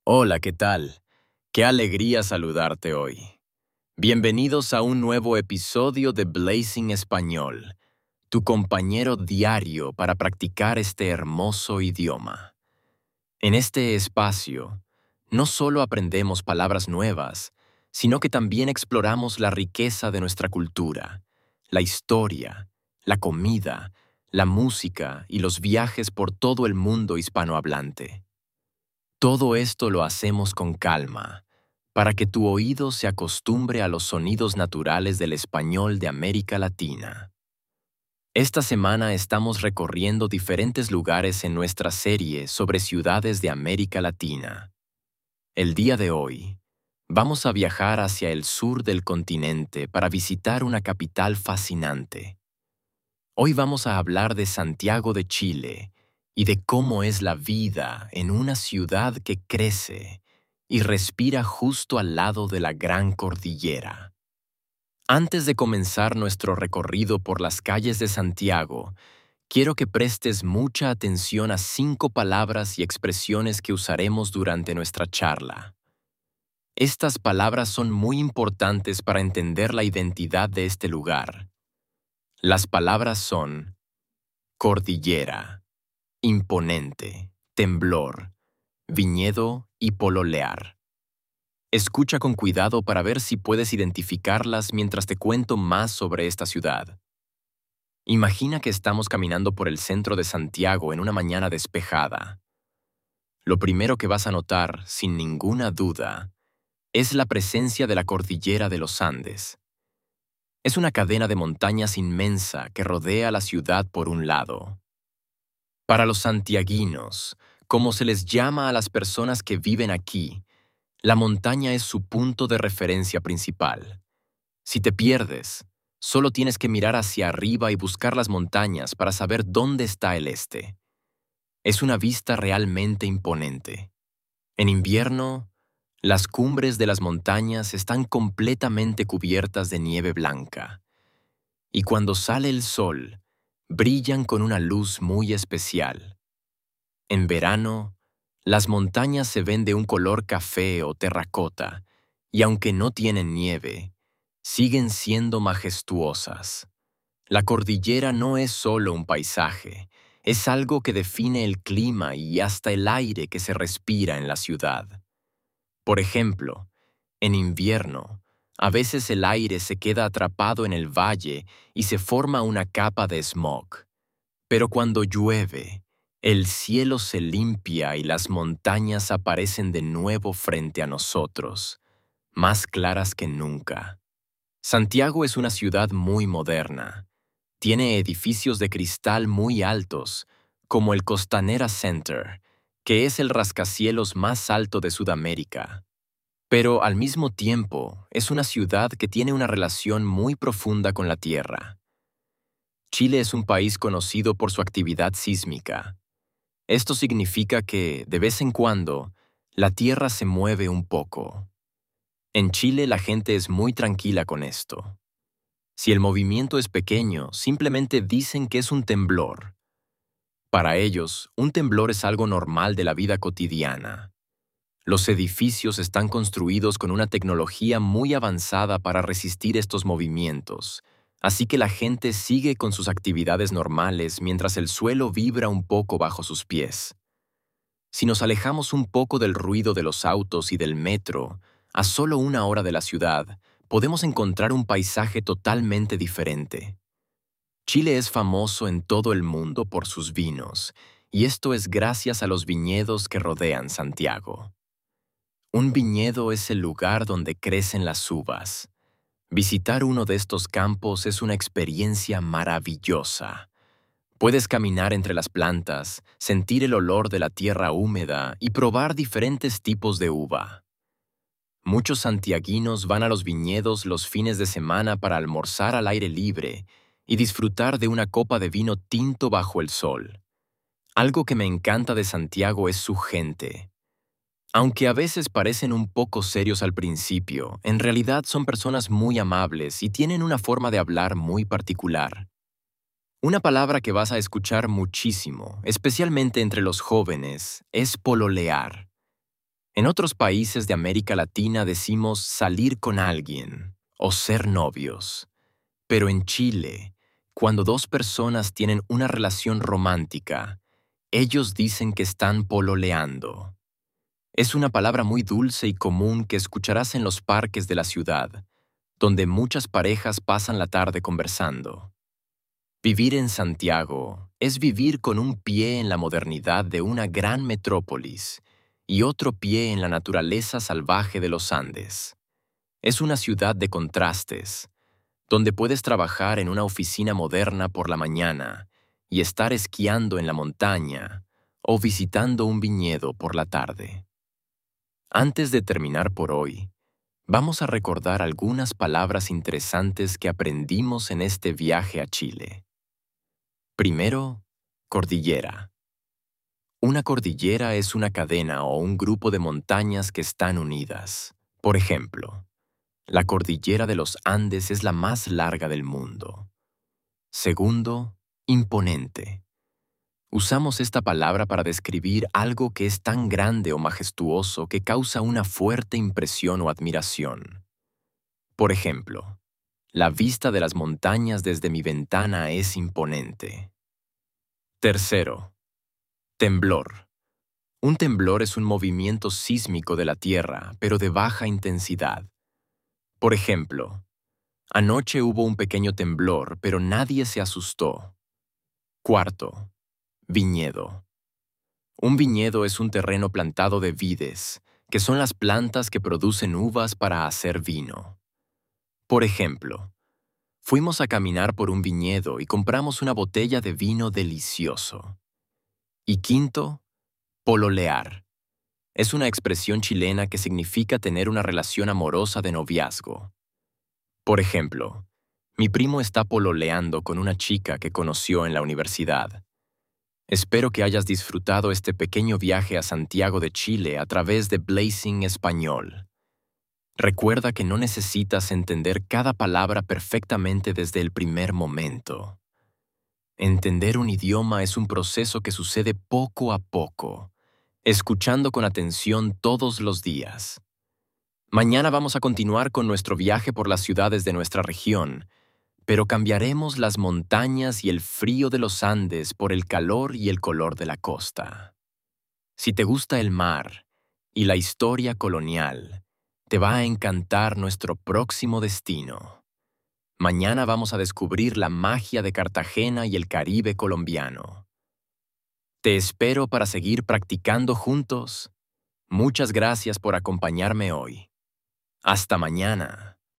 Hola, ¿qué tal? Qué alegría saludarte hoy. Bienvenidos a un nuevo episodio de Blazing Español, tu compañero diario para practicar este hermoso idioma. En este espacio, no solo aprendemos palabras nuevas, sino que también exploramos la riqueza de nuestra cultura, la historia, la comida, la música y los viajes por todo el mundo hispanohablante. Todo esto lo hacemos con calma, para que tu oído se acostumbre a los sonidos naturales del español de América Latina. Esta semana estamos recorriendo diferentes lugares en nuestra serie sobre ciudades de América Latina. El día de hoy, vamos a viajar hacia el sur del continente para visitar una capital fascinante. Hoy vamos a hablar de Santiago de Chile y de cómo es la vida en una ciudad que crece y respira justo al lado de la Gran Cordillera. Antes de comenzar nuestro recorrido por las calles de Santiago, quiero que prestes mucha atención a 5 palabras y expresiones que usaremos durante nuestra charla. Estas palabras son muy importantes para entender la identidad de este lugar. Las palabras son cordillera, imponente, temblor, viñedo y pololear. Escucha con cuidado para ver si puedes identificarlas mientras te cuento más sobre esta ciudad. Imagina que estamos caminando por el centro de Santiago en una mañana despejada. Lo primero que vas a notar, sin ninguna duda, es la presencia de la cordillera de los Andes. Es una cadena de montañas inmensa que rodea la ciudad por un lado. Para los santiaguinos, como se les llama a las personas que viven aquí, la montaña es su punto de referencia principal. Si te pierdes, solo tienes que mirar hacia arriba y buscar las montañas para saber dónde está el este. Es una vista realmente imponente. En invierno, las cumbres de las montañas están completamente cubiertas de nieve blanca, y cuando sale el sol, brillan con una luz muy especial. En verano, las montañas se ven de un color café o terracota, y aunque no tienen nieve, siguen siendo majestuosas. La cordillera no es solo un paisaje, es algo que define el clima y hasta el aire que se respira en la ciudad. Por ejemplo, en invierno, a veces el aire se queda atrapado en el valle y se forma una capa de smog. Pero cuando llueve, el cielo se limpia y las montañas aparecen de nuevo frente a nosotros, más claras que nunca. Santiago es una ciudad muy moderna. Tiene edificios de cristal muy altos, como el Costanera Center, que es el rascacielos más alto de Sudamérica. Pero al mismo tiempo, es una ciudad que tiene una relación muy profunda con la tierra. Chile es un país conocido por su actividad sísmica. Esto significa que, de vez en cuando, la tierra se mueve un poco. En Chile la gente es muy tranquila con esto. Si el movimiento es pequeño, simplemente dicen que es un temblor. Para ellos, un temblor es algo normal de la vida cotidiana. Los edificios están construidos con una tecnología muy avanzada para resistir estos movimientos, así que la gente sigue con sus actividades normales mientras el suelo vibra un poco bajo sus pies. Si nos alejamos un poco del ruido de los autos y del metro, a solo 1 hora de la ciudad, podemos encontrar un paisaje totalmente diferente. Chile es famoso en todo el mundo por sus vinos, y esto es gracias a los viñedos que rodean Santiago. Un viñedo es el lugar donde crecen las uvas. Visitar uno de estos campos es una experiencia maravillosa. Puedes caminar entre las plantas, sentir el olor de la tierra húmeda y probar diferentes tipos de uva. Muchos santiaguinos van a los viñedos los fines de semana para almorzar al aire libre y disfrutar de una copa de vino tinto bajo el sol. Algo que me encanta de Santiago es su gente. Aunque a veces parecen un poco serios al principio, en realidad son personas muy amables y tienen una forma de hablar muy particular. Una palabra que vas a escuchar muchísimo, especialmente entre los jóvenes, es pololear. En otros países de América Latina decimos salir con alguien o ser novios. Pero en Chile, cuando dos personas tienen una relación romántica, ellos dicen que están pololeando. Es una palabra muy dulce y común que escucharás en los parques de la ciudad, donde muchas parejas pasan la tarde conversando. Vivir en Santiago es vivir con un pie en la modernidad de una gran metrópolis y otro pie en la naturaleza salvaje de los Andes. Es una ciudad de contrastes, donde puedes trabajar en una oficina moderna por la mañana y estar esquiando en la montaña o visitando un viñedo por la tarde. Antes de terminar por hoy, vamos a recordar algunas palabras interesantes que aprendimos en este viaje a Chile. Primero, cordillera. Una cordillera es una cadena o un grupo de montañas que están unidas. Por ejemplo, la cordillera de los Andes es la más larga del mundo. Segundo, imponente. Usamos esta palabra para describir algo que es tan grande o majestuoso que causa una fuerte impresión o admiración. Por ejemplo, la vista de las montañas desde mi ventana es imponente. Tercero, temblor. Un temblor es un movimiento sísmico de la Tierra, pero de baja intensidad. Por ejemplo, anoche hubo un pequeño temblor, pero nadie se asustó. Cuarto, viñedo. Un viñedo es un terreno plantado de vides, que son las plantas que producen uvas para hacer vino. Por ejemplo, fuimos a caminar por un viñedo y compramos una botella de vino delicioso. Y quinto, pololear. Es una expresión chilena que significa tener una relación amorosa de noviazgo. Por ejemplo, mi primo está pololeando con una chica que conoció en la universidad. Espero que hayas disfrutado este pequeño viaje a Santiago de Chile a través de Blazing Español. Recuerda que no necesitas entender cada palabra perfectamente desde el primer momento. Entender un idioma es un proceso que sucede poco a poco, escuchando con atención todos los días. Mañana vamos a continuar con nuestro viaje por las ciudades de nuestra región, pero cambiaremos las montañas y el frío de los Andes por el calor y el color de la costa. Si te gusta el mar y la historia colonial, te va a encantar nuestro próximo destino. Mañana vamos a descubrir la magia de Cartagena y el Caribe colombiano. Te espero para seguir practicando juntos. Muchas gracias por acompañarme hoy. Hasta mañana.